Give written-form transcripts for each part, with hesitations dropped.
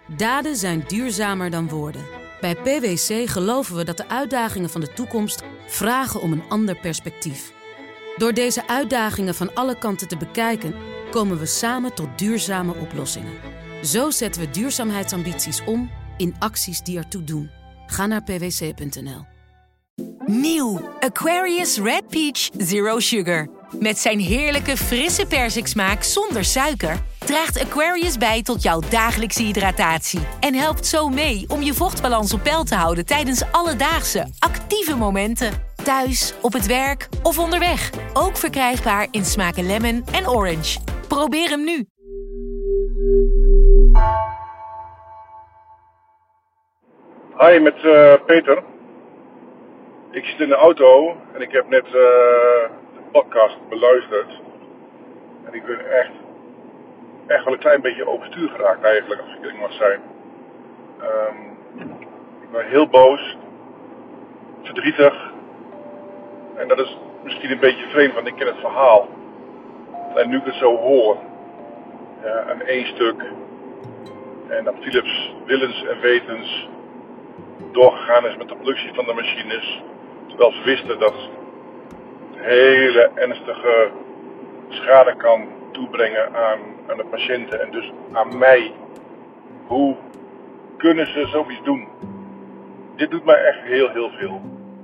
Daden zijn duurzamer dan woorden. Bij PwC geloven we dat de uitdagingen van de toekomst vragen om een ander perspectief. Door deze uitdagingen van alle kanten te bekijken, komen we samen tot duurzame oplossingen. Zo zetten we duurzaamheidsambities om in acties die ertoe doen. Ga naar pwc.nl. Nieuw Aquarius Red Peach Zero Sugar. Met zijn heerlijke frisse persiksmaak zonder suiker draagt Aquarius bij tot jouw dagelijkse hydratatie en helpt zo mee om je vochtbalans op peil te houden tijdens alledaagse, actieve momenten. Thuis, op het werk of onderweg. Ook verkrijgbaar in smaken lemon en orange. Probeer hem nu. Hi, met Peter. Ik zit in de auto en ik heb net de podcast beluisterd. En ik ben echt wel een klein beetje overstuur geraakt eigenlijk, als ik eerlijk mag zijn. Ik ben heel boos, verdrietig. En dat is misschien een beetje vreemd, want ik ken het verhaal. En nu ik het zo hoor, aan één stuk. En dat Philips willens en wetens doorgegaan is met de productie van de machines. Terwijl ze wisten dat het hele ernstige schade kan toebrengen aan de patiënten en dus aan mij. Hoe kunnen ze zoiets doen? Dit doet mij echt heel veel.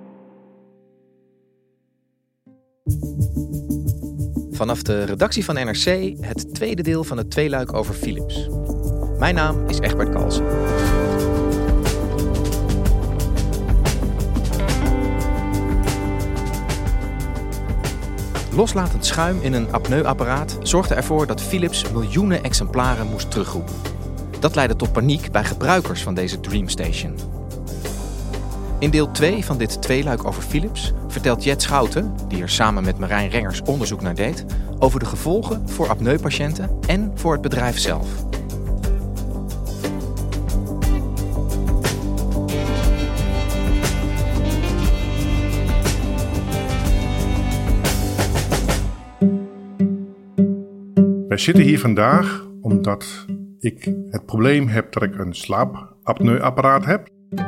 Vanaf de redactie van NRC het tweede deel van het tweeluik over Philips. Mijn naam is Egbert Kalsen. Loslatend schuim in een apneuapparaat zorgde ervoor dat Philips miljoenen exemplaren moest terugroepen. Dat leidde tot paniek bij gebruikers van deze DreamStation. In deel 2 van dit tweeluik over Philips vertelt Jet Schouten, die er samen met Marijn Rengers onderzoek naar deed, over de gevolgen voor apneupatiënten en voor het bedrijf zelf. Wij zitten hier vandaag omdat ik het probleem heb dat ik een slaapapneuapparaat heb.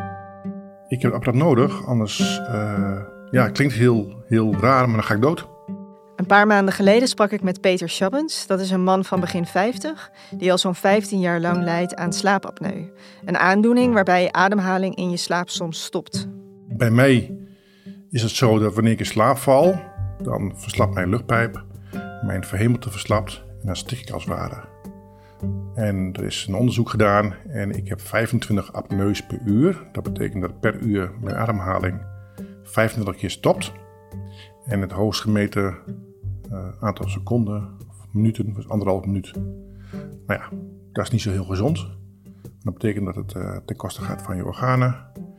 Ik heb het apparaat nodig, anders het klinkt heel raar, maar dan ga ik dood. Een paar maanden geleden sprak ik met Peter Schabbens. Dat is een man van begin 50 die al zo'n 15 jaar lang lijdt aan slaapapneu. Een aandoening waarbij je ademhaling in je slaap soms stopt. Bij mij is het zo dat wanneer ik in slaap val, dan verslapt mijn luchtpijp, mijn verhemelte verslapt en dan stik ik als het ware. En er is een onderzoek gedaan en ik heb 25 apneus per uur. Dat betekent dat per uur mijn ademhaling 25 keer stopt. En het hoogst gemeten aantal seconden of minuten was 1,5 minuut. Nou ja, dat is niet zo heel gezond. Dat betekent dat het ten koste gaat van je organen.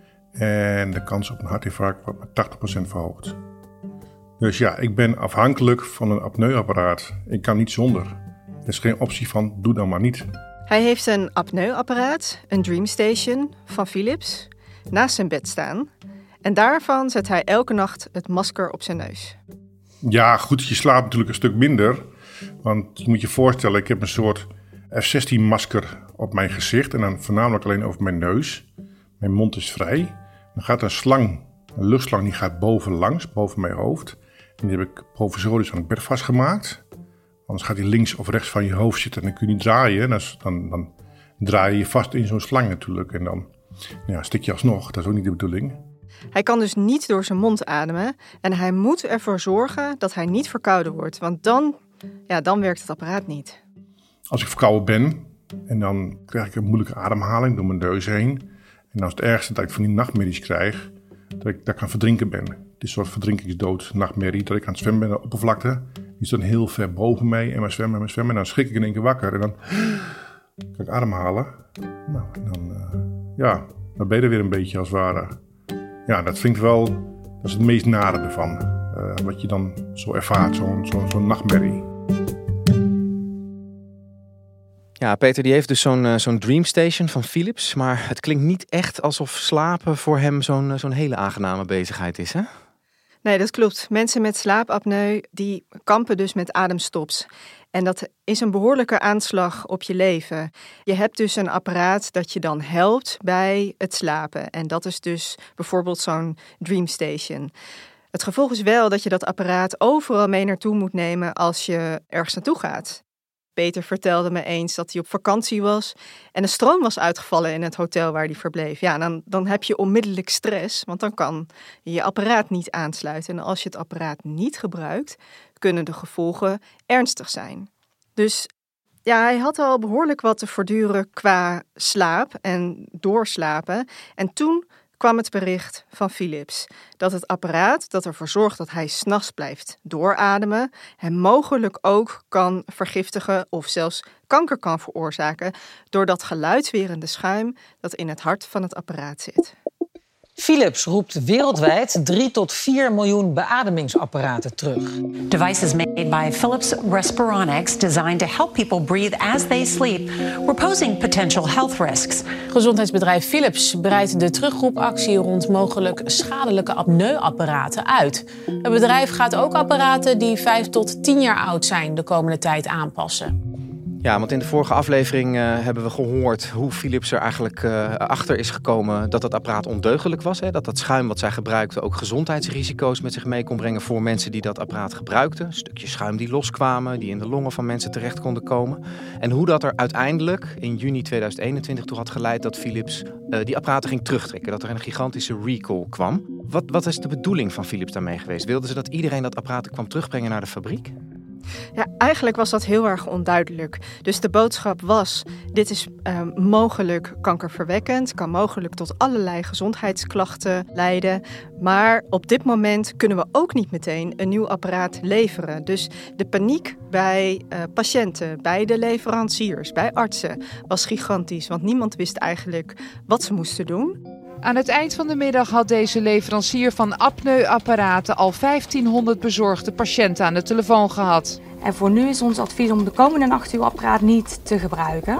En de kans op een hartinfarct wordt met 80% verhoogd. Dus ja, ik ben afhankelijk van een apneuapparaat. Ik kan niet zonder. Er is geen optie van, doe dan maar niet. Hij heeft een apneuapparaat, een DreamStation van Philips, naast zijn bed staan. En daarvan zet hij elke nacht het masker op zijn neus. Ja, goed, je slaapt natuurlijk een stuk minder. Want je moet je voorstellen, ik heb een soort F-16 masker op mijn gezicht. En dan voornamelijk alleen over mijn neus. Mijn mond is vrij. Dan gaat een luchtslang, die gaat boven mijn hoofd. En die heb ik provisorisch aan het bed vastgemaakt. Anders gaat hij links of rechts van je hoofd zitten en dan kun je niet draaien. Dan draai je je vast in zo'n slang natuurlijk. En dan stik je alsnog. Dat is ook niet de bedoeling. Hij kan dus niet door zijn mond ademen. En hij moet ervoor zorgen dat hij niet verkouden wordt. Want dan werkt het apparaat niet. Als ik verkouden ben en dan krijg ik een moeilijke ademhaling door mijn neus heen. En dan is het ergste dat ik van die nachtmerries krijg. Dat ik kan verdrinken ben. Het is een soort verdrinkingsdood, nachtmerrie. Dat ik aan het zwemmen ben aan de oppervlakte. Die is dan heel ver boven mij en maar zwemmen. En dan schrik ik in één keer wakker. En dan kan ik ademhalen. Nou, en dan ben je er weer een beetje als het ware. Ja, dat vind ik wel, dat is het meest nare ervan. Wat je dan zo ervaart, zo'n nachtmerrie. Ja, Peter die heeft dus zo'n DreamStation van Philips. Maar het klinkt niet echt alsof slapen voor hem zo'n hele aangename bezigheid is, hè? Nee, dat klopt. Mensen met slaapapneu die kampen dus met ademstops. En dat is een behoorlijke aanslag op je leven. Je hebt dus een apparaat dat je dan helpt bij het slapen. En dat is dus bijvoorbeeld zo'n DreamStation. Het gevolg is wel dat je dat apparaat overal mee naartoe moet nemen als je ergens naartoe gaat. Peter vertelde me eens dat hij op vakantie was en de stroom was uitgevallen in het hotel waar hij verbleef. Ja, dan heb je onmiddellijk stress, want dan kan je je apparaat niet aansluiten. En als je het apparaat niet gebruikt, kunnen de gevolgen ernstig zijn. Dus ja, hij had al behoorlijk wat te verduren qua slaap en doorslapen. En toen kwam het bericht van Philips dat het apparaat dat ervoor zorgt dat hij 's nachts blijft doorademen hem mogelijk ook kan vergiftigen of zelfs kanker kan veroorzaken door dat geluidswerende schuim dat in het hart van het apparaat zit. Philips roept wereldwijd 3 tot 4 miljoen beademingsapparaten terug. Devices made by Philips Respironics designed to help people breathe as they sleep were posing potential health risks. Gezondheidsbedrijf Philips breidt de terugroepactie rond mogelijk schadelijke apneuapparaten uit. Het bedrijf gaat ook apparaten die 5 tot 10 jaar oud zijn de komende tijd aanpassen. Ja, want in de vorige aflevering hebben we gehoord hoe Philips er eigenlijk achter is gekomen dat dat apparaat ondeugelijk was. Hè? Dat schuim wat zij gebruikten ook gezondheidsrisico's met zich mee kon brengen voor mensen die dat apparaat gebruikten. Stukjes schuim die loskwamen, die in de longen van mensen terecht konden komen. En hoe dat er uiteindelijk in juni 2021 toe had geleid dat Philips die apparaten ging terugtrekken. Dat er een gigantische recall kwam. Wat is de bedoeling van Philips daarmee geweest? Wilden ze dat iedereen dat apparaat kwam terugbrengen naar de fabriek? Ja, eigenlijk was dat heel erg onduidelijk. Dus de boodschap was, dit is mogelijk kankerverwekkend, kan mogelijk tot allerlei gezondheidsklachten leiden. Maar op dit moment kunnen we ook niet meteen een nieuw apparaat leveren. Dus de paniek bij patiënten, bij de leveranciers, bij artsen was gigantisch. Want niemand wist eigenlijk wat ze moesten doen. Aan het eind van de middag had deze leverancier van apneuapparaten al 1500 bezorgde patiënten aan de telefoon gehad. En voor nu is ons advies om de komende nacht uw apparaat niet te gebruiken.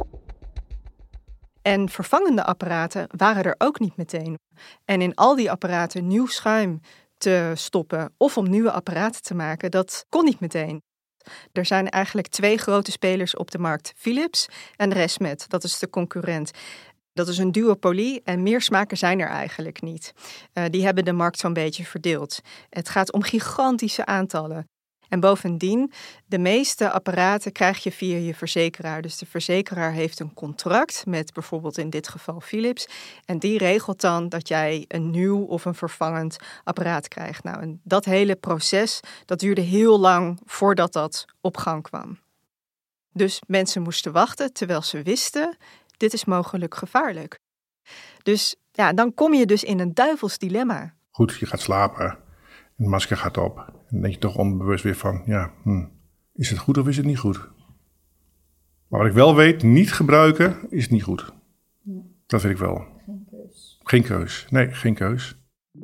En vervangende apparaten waren er ook niet meteen. En in al die apparaten nieuw schuim te stoppen of om nieuwe apparaten te maken, dat kon niet meteen. Er zijn eigenlijk 2 grote spelers op de markt, Philips en ResMed, dat is de concurrent. Dat is een duopolie en meer smaken zijn er eigenlijk niet. Die hebben de markt zo'n beetje verdeeld. Het gaat om gigantische aantallen. En bovendien, de meeste apparaten krijg je via je verzekeraar. Dus de verzekeraar heeft een contract met bijvoorbeeld in dit geval Philips. En die regelt dan dat jij een nieuw of een vervangend apparaat krijgt. Nou, en dat hele proces, dat duurde heel lang voordat dat op gang kwam. Dus mensen moesten wachten terwijl ze wisten, dit is mogelijk gevaarlijk. Dus ja, dan kom je dus in een duivels dilemma. Goed, je gaat slapen en het masker gaat op. En dan denk je toch onbewust weer van, is het goed of is het niet goed? Maar wat ik wel weet, niet gebruiken is niet goed. Ja. Dat weet ik wel. Geen keus. Geen keus. Nee, geen keus.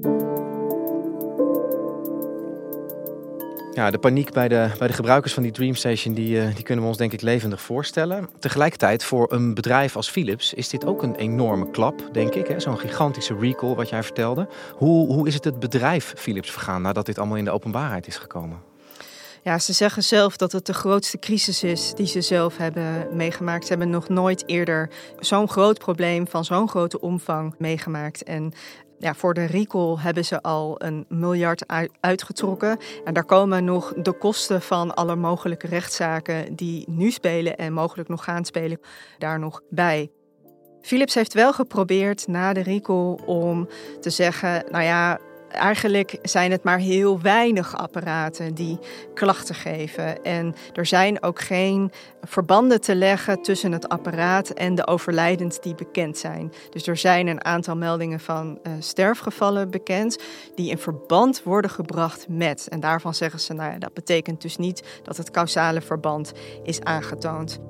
Ja, de paniek bij de gebruikers van die DreamStation, die kunnen we ons denk ik levendig voorstellen. Tegelijkertijd, voor een bedrijf als Philips is dit ook een enorme klap, denk ik. Hè? Zo'n gigantische recall wat jij vertelde. Hoe is het bedrijf Philips vergaan nadat dit allemaal in de openbaarheid is gekomen? Ja, ze zeggen zelf dat het de grootste crisis is die ze zelf hebben meegemaakt. Ze hebben nog nooit eerder zo'n groot probleem van zo'n grote omvang meegemaakt. En ja, voor de recall hebben ze al $1 miljard uitgetrokken. En daar komen nog de kosten van alle mogelijke rechtszaken die nu spelen en mogelijk nog gaan spelen daar nog bij. Philips heeft wel geprobeerd na de recall om te zeggen, nou ja, eigenlijk zijn het maar heel weinig apparaten die klachten geven. En er zijn ook geen verbanden te leggen tussen het apparaat en de overlijdens die bekend zijn. Dus er zijn een aantal meldingen van sterfgevallen bekend die in verband worden gebracht met. En daarvan zeggen ze, nou ja, dat betekent dus niet dat het causale verband is aangetoond.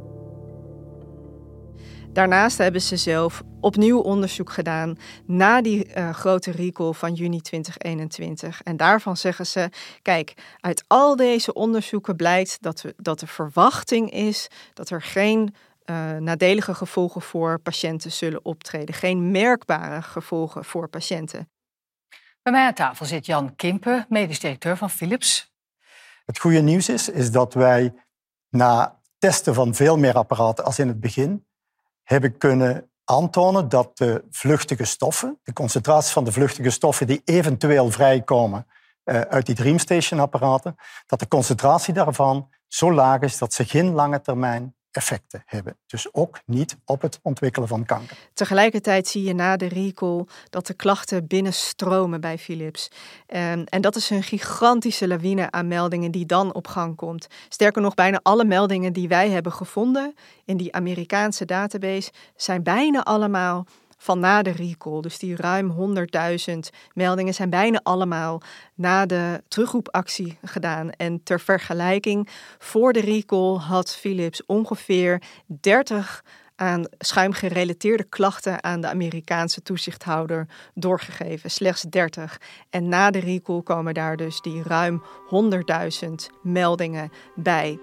Daarnaast hebben ze zelf opnieuw onderzoek gedaan na die grote recall van juni 2021. En daarvan zeggen ze, kijk, uit al deze onderzoeken blijkt dat de verwachting is dat er geen nadelige gevolgen voor patiënten zullen optreden. Geen merkbare gevolgen voor patiënten. Bij mij aan tafel zit Jan Kimpen, medisch directeur van Philips. Het goede nieuws is dat wij na testen van veel meer apparaten als in het begin hebben kunnen aantonen dat de vluchtige stoffen, de concentratie van de vluchtige stoffen die eventueel vrijkomen uit die DreamStation-apparaten, dat de concentratie daarvan zo laag is dat ze geen lange termijn effecten hebben. Dus ook niet op het ontwikkelen van kanker. Tegelijkertijd zie je na de recall dat de klachten binnenstromen bij Philips. En dat is een gigantische lawine aan meldingen die dan op gang komt. Sterker nog, bijna alle meldingen die wij hebben gevonden in die Amerikaanse database zijn bijna allemaal van na de recall. Dus die ruim 100.000 meldingen zijn bijna allemaal na de terugroepactie gedaan. En ter vergelijking, voor de recall had Philips ongeveer 30 aan schuimgerelateerde klachten aan de Amerikaanse toezichthouder doorgegeven. Slechts 30. En na de recall komen daar dus die ruim 100.000 meldingen bij.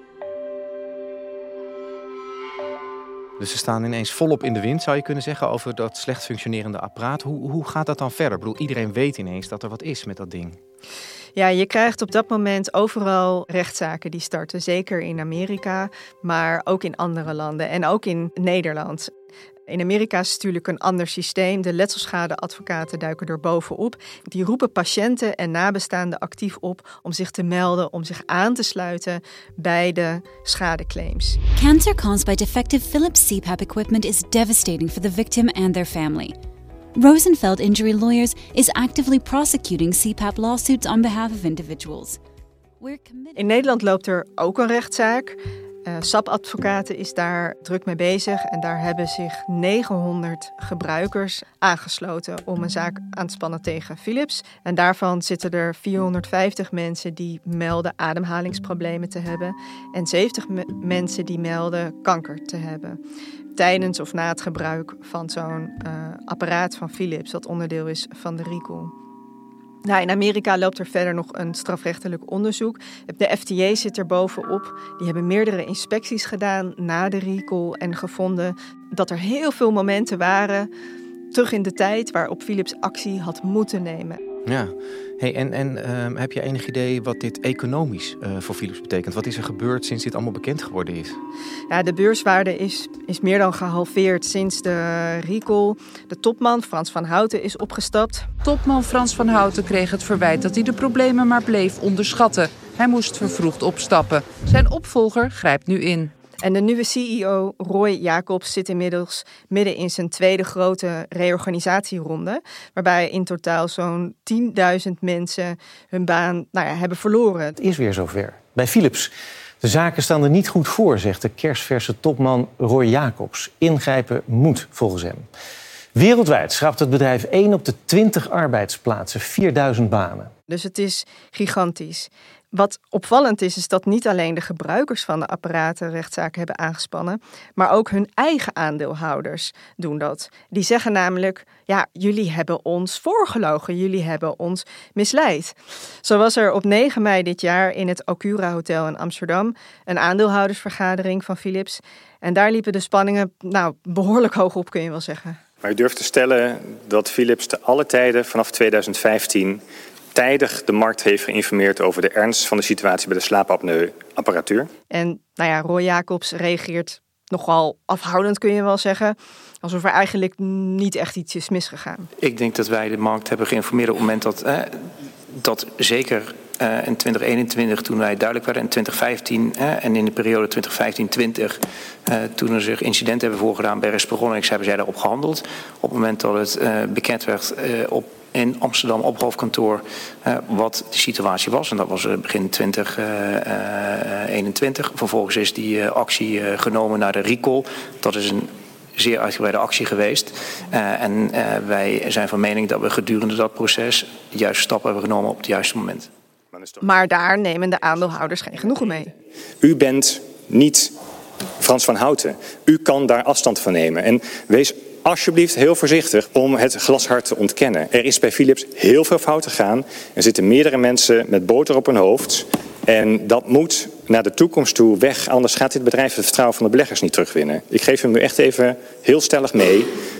Dus ze staan ineens volop in de wind, zou je kunnen zeggen, over dat slecht functionerende apparaat. Hoe gaat dat dan verder? Ik bedoel, iedereen weet ineens dat er wat is met dat ding. Ja, je krijgt op dat moment overal rechtszaken die starten. Zeker in Amerika, maar ook in andere landen en ook in Nederland. In Amerika is het natuurlijk een ander systeem. De letselschadeadvocaten duiken er bovenop. Die roepen patiënten en nabestaanden actief op om zich te melden, om zich aan te sluiten bij de schadeclaims. Cancer caused by defective Philips CPAP equipment is devastating for the victim and their family. Rosenfeld Injury Lawyers is actively prosecuting CPAP lawsuits on behalf of individuals. In Nederland loopt er ook een rechtszaak. SAP-advocaten is daar druk mee bezig en daar hebben zich 900 gebruikers aangesloten om een zaak aan te spannen tegen Philips. En daarvan zitten er 450 mensen die melden ademhalingsproblemen te hebben en 70 mensen die melden kanker te hebben tijdens of na het gebruik van zo'n apparaat van Philips, dat onderdeel is van de recall. Nou, in Amerika loopt er verder nog een strafrechtelijk onderzoek. De FDA zit er bovenop. Die hebben meerdere inspecties gedaan na de recall en gevonden dat er heel veel momenten waren terug in de tijd waarop Philips actie had moeten nemen. Ja, hey, en heb je enig idee wat dit economisch voor Philips betekent? Wat is er gebeurd sinds dit allemaal bekend geworden is? Ja, de beurswaarde is meer dan gehalveerd sinds de recall. De topman Frans van Houten is opgestapt. Topman Frans van Houten kreeg het verwijt dat hij de problemen maar bleef onderschatten. Hij moest vervroegd opstappen. Zijn opvolger grijpt nu in. En de nieuwe CEO, Roy Jacobs, zit inmiddels midden in zijn tweede grote reorganisatieronde, waarbij in totaal zo'n 10.000 mensen hun baan hebben verloren. Het is weer zover. Bij Philips. De zaken staan er niet goed voor, zegt de kersverse topman Roy Jacobs. Ingrijpen moet volgens hem. Wereldwijd schrapt het bedrijf 1 op de 20 arbeidsplaatsen, 4000 banen. Dus het is gigantisch. Wat opvallend is dat niet alleen de gebruikers van de apparaten rechtszaken hebben aangespannen, maar ook hun eigen aandeelhouders doen dat. Die zeggen namelijk, ja, jullie hebben ons voorgelogen, jullie hebben ons misleid. Zo was er op 9 mei dit jaar in het Okura Hotel in Amsterdam een aandeelhoudersvergadering van Philips. En daar liepen de spanningen behoorlijk hoog op, kun je wel zeggen. Maar u durft te stellen dat Philips te alle tijden vanaf 2015... tijdig de markt heeft geïnformeerd over de ernst van de situatie bij de slaapapneuapparatuur. En Roy Jacobs reageert nogal afhoudend, kun je wel zeggen. Alsof er eigenlijk niet echt iets is misgegaan. Ik denk dat wij de markt hebben geïnformeerd op het moment dat zeker in 2021, toen wij duidelijk werden, in 2015 en in de periode 2015-20, toen er zich incidenten hebben voorgedaan bij Respironics, hebben zij daarop gehandeld. Op het moment dat het bekend werd in Amsterdam op hoofdkantoor wat de situatie was. En dat was begin 2021. Vervolgens is die actie genomen naar de recall. Dat is een zeer uitgebreide actie geweest. En wij zijn van mening dat we gedurende dat proces de juiste stappen hebben genomen op het juiste moment. Maar daar nemen de aandeelhouders geen genoegen mee. U bent niet Frans van Houten. U kan daar afstand van nemen. En wees alsjeblieft heel voorzichtig om het glashard te ontkennen. Er is bij Philips heel veel fout gegaan. Er zitten meerdere mensen met boter op hun hoofd. En dat moet naar de toekomst toe weg. Anders gaat dit bedrijf het vertrouwen van de beleggers niet terugwinnen. Ik geef hem nu echt even heel stellig mee.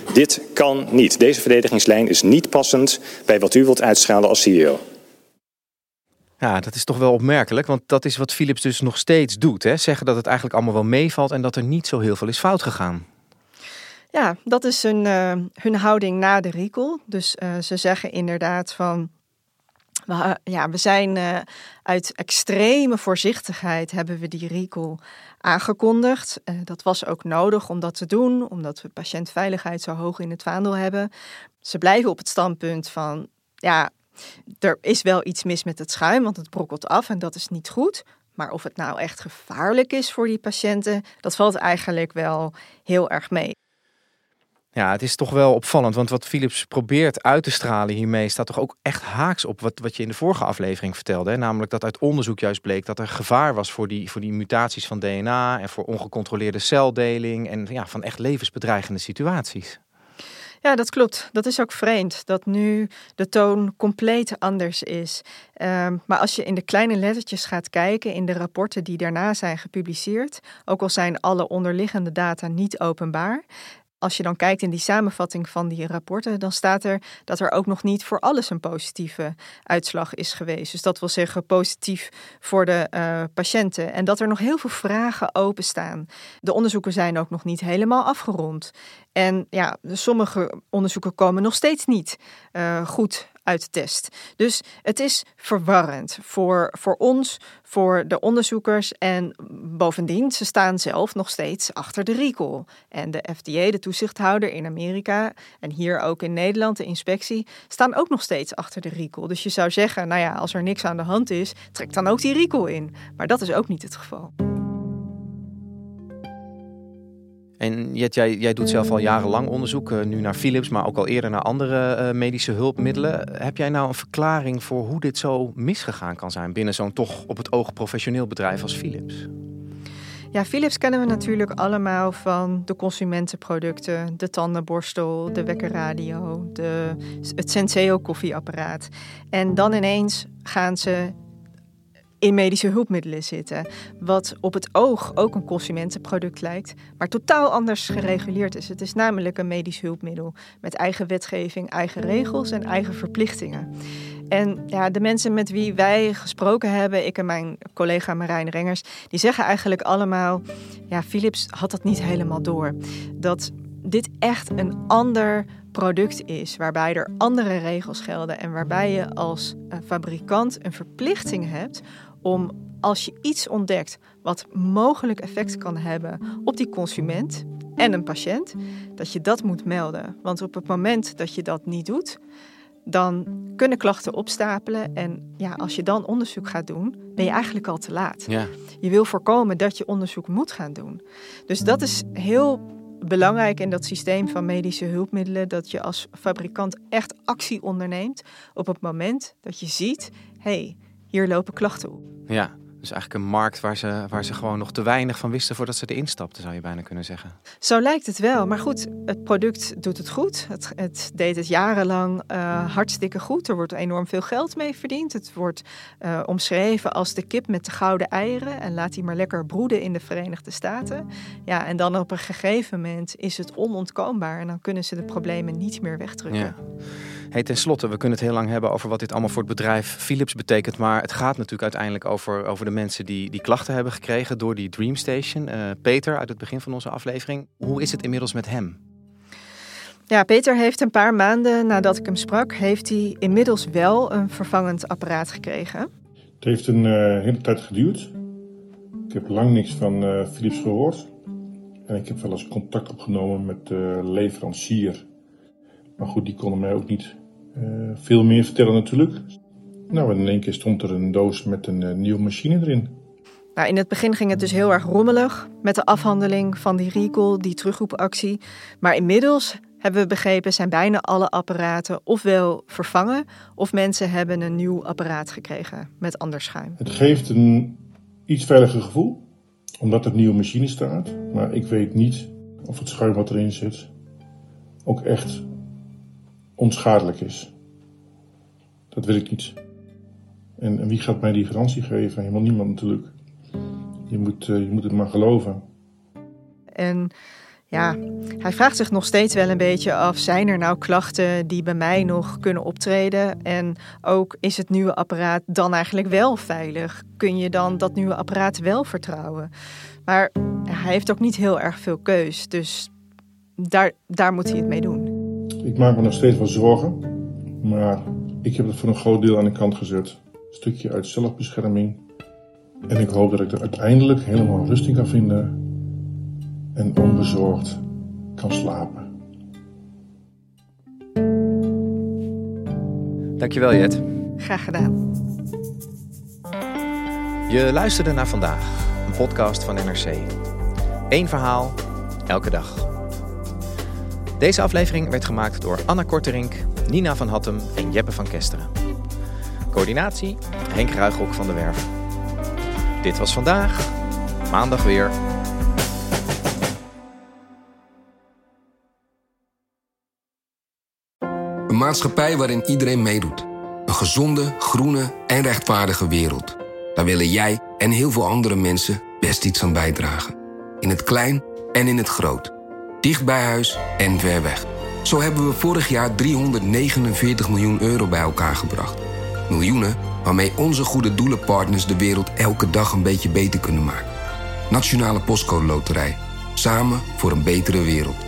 Dit kan niet. Deze verdedigingslijn is niet passend bij wat u wilt uitstralen als CEO. Ja, dat is toch wel opmerkelijk, want dat is wat Philips dus nog steeds doet. Hè? Zeggen dat het eigenlijk allemaal wel meevalt en dat er niet zo heel veel is fout gegaan. Ja, dat is hun houding na de recall. Dus ze zeggen inderdaad van... we zijn uit extreme voorzichtigheid hebben we die recall aangekondigd. Dat was ook nodig om dat te doen, omdat we patiëntveiligheid zo hoog in het vaandel hebben. Ze blijven op het standpunt van... er is wel iets mis met het schuim, want het brokkelt af en dat is niet goed. Maar of het nou echt gevaarlijk is voor die patiënten, dat valt eigenlijk wel heel erg mee. Ja, het is toch wel opvallend, want wat Philips probeert uit te stralen hiermee staat toch ook echt haaks op wat je in de vorige aflevering vertelde. Hè? Namelijk dat uit onderzoek juist bleek dat er gevaar was voor die mutaties van DNA en voor ongecontroleerde celdeling en van echt levensbedreigende situaties. Ja, dat klopt. Dat is ook vreemd, dat nu de toon compleet anders is. Maar als je in de kleine lettertjes gaat kijken in de rapporten die daarna zijn gepubliceerd, ook al zijn alle onderliggende data niet openbaar, als je dan kijkt in die samenvatting van die rapporten, dan staat er dat er ook nog niet voor alles een positieve uitslag is geweest. Dus dat wil zeggen positief voor de patiënten. En dat er nog heel veel vragen openstaan. De onderzoeken zijn ook nog niet helemaal afgerond. En sommige onderzoeken komen nog steeds niet goed uit de test. Dus het is verwarrend voor ons, voor de onderzoekers. En bovendien, ze staan zelf nog steeds achter de recall. En de FDA, de toezichthouder in Amerika en hier ook in Nederland, de inspectie, staan ook nog steeds achter de recall. Dus je zou zeggen, als er niks aan de hand is, trek dan ook die recall in. Maar dat is ook niet het geval. En Jet, jij doet zelf al jarenlang onderzoek, nu naar Philips, maar ook al eerder naar andere medische hulpmiddelen. Heb jij nou een verklaring voor hoe dit zo misgegaan kan zijn binnen zo'n toch op het oog professioneel bedrijf als Philips? Ja, Philips kennen we natuurlijk allemaal van de consumentenproducten, de tandenborstel, de wekkerradio, het Senseo koffieapparaat. En dan ineens gaan ze in medische hulpmiddelen zitten, wat op het oog ook een consumentenproduct lijkt, maar totaal anders gereguleerd is. Het is namelijk een medisch hulpmiddel met eigen wetgeving, eigen regels en eigen verplichtingen. En de mensen met wie wij gesproken hebben, ik en mijn collega Marijn Rengers, die zeggen eigenlijk allemaal, Philips had dat niet helemaal door. Dat dit echt een ander product is, waarbij er andere regels gelden en waarbij je als fabrikant een verplichting hebt om, als je iets ontdekt wat mogelijk effect kan hebben op die consument en een patiënt, dat je dat moet melden. Want op het moment dat je dat niet doet, dan kunnen klachten opstapelen. En als je dan onderzoek gaat doen, ben je eigenlijk al te laat. Ja. Je wil voorkomen dat je onderzoek moet gaan doen. Dus dat is heel belangrijk in dat systeem van medische hulpmiddelen, dat je als fabrikant echt actie onderneemt op het moment dat je ziet, hier lopen klachten op. Ja, dus eigenlijk een markt waar ze gewoon nog te weinig van wisten voordat ze erin stapten, zou je bijna kunnen zeggen. Zo lijkt het wel. Maar goed, het product doet het goed. Het deed het jarenlang hartstikke goed. Er wordt enorm veel geld mee verdiend. Het wordt omschreven als de kip met de gouden eieren. En laat die maar lekker broeden in de Verenigde Staten. Ja, en dan op een gegeven moment is het onontkoombaar. En dan kunnen ze de problemen niet meer wegdrukken. Ja. Hey, ten slotte, we kunnen het heel lang hebben over wat dit allemaal voor het bedrijf Philips betekent. Maar het gaat natuurlijk uiteindelijk over de mensen die klachten hebben gekregen door die DreamStation. Peter, uit het begin van onze aflevering. Hoe is het inmiddels met hem? Ja, Peter heeft een paar maanden nadat ik hem sprak, heeft hij inmiddels wel een vervangend apparaat gekregen. Het heeft een hele tijd geduurd. Ik heb lang niks van Philips gehoord. En ik heb wel eens contact opgenomen met de leverancier. Maar goed, die konden mij ook niet veel meer vertellen natuurlijk. Nou, en in één keer stond er een doos met een nieuwe machine erin. Nou, in het begin ging het dus heel erg rommelig met de afhandeling van die recall, die terugroepactie. Maar inmiddels, hebben we begrepen, zijn bijna alle apparaten ofwel vervangen of mensen hebben een nieuw apparaat gekregen met ander schuim. Het geeft een iets veiliger gevoel, omdat er nieuwe machine staat. Maar ik weet niet of het schuim wat erin zit ook echt onschadelijk is. Dat weet ik niet. En wie gaat mij die garantie geven? Helemaal niemand natuurlijk. Je moet het maar geloven. En Ja, hij vraagt zich nog steeds wel een beetje af, zijn er nou klachten die bij mij nog kunnen optreden? En ook, is het nieuwe apparaat dan eigenlijk wel veilig? Kun je dan dat nieuwe apparaat wel vertrouwen? Maar hij heeft ook niet heel erg veel keus, dus daar moet hij het mee doen. Ik maak me nog steeds wel zorgen, maar ik heb het voor een groot deel aan de kant gezet. Een stukje uit zelfbescherming. En ik hoop dat ik er uiteindelijk helemaal rust in kan vinden en onbezorgd kan slapen. Dankjewel, Jet. Graag gedaan. Je luisterde naar Vandaag, een podcast van NRC. 1 verhaal, elke dag. Deze aflevering werd gemaakt door Anna Korterink, Nina van Hattem en Jeppe van Kesteren. Coördinatie, Henk Ruigrok van de Werf. Dit was Vandaag, maandag weer. Een maatschappij waarin iedereen meedoet. Een gezonde, groene en rechtvaardige wereld. Daar willen jij en heel veel andere mensen best iets aan bijdragen. In het klein en in het groot. Dicht bij huis en ver weg. Zo hebben we vorig jaar 349 miljoen euro bij elkaar gebracht. Miljoenen waarmee onze goede doelenpartners de wereld elke dag een beetje beter kunnen maken. Nationale Postcode Loterij. Samen voor een betere wereld.